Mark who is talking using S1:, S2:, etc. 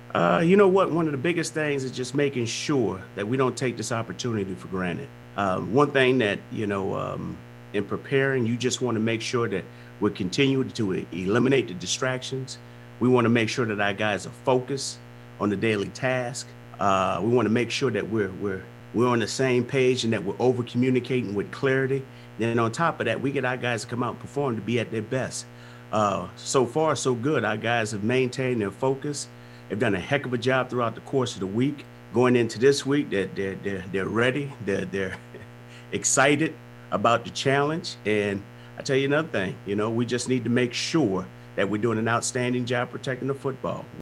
S1: You know what? One of the biggest things is just making sure that we don't take this opportunity for granted. One thing that, in preparing, you just want to make sure that we're continuing to eliminate the distractions. We want to make sure that our guys are focused on the daily task. We want to make sure that we're on the same page and that we're over communicating with clarity. Then on top of that, we get our guys to come out and perform to be at their best. So far, so good. Our guys have maintained their focus. They've done a heck of a job throughout the course of the week. Going into this week, they're ready. They're excited about the challenge. And I tell you another thing, we just need to make sure that we're doing an outstanding job protecting the football.